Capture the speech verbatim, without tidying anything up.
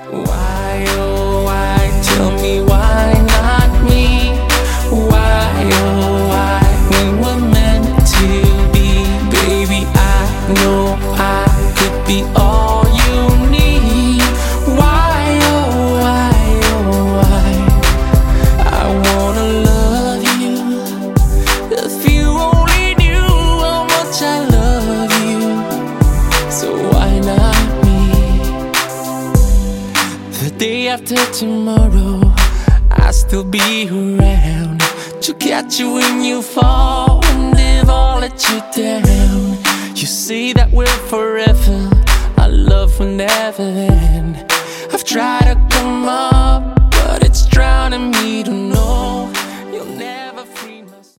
Why, oh why, tell me why not me? Why, oh why, we were meant to be. Baby, I know I could be all you need. Why, oh why, oh why, I wanna love you. If you only knew how much I love you, so why not me? The day after tomorrow, I'll still be around to catch you when you fall, and if I let you down, you say that we're forever, our love will never end.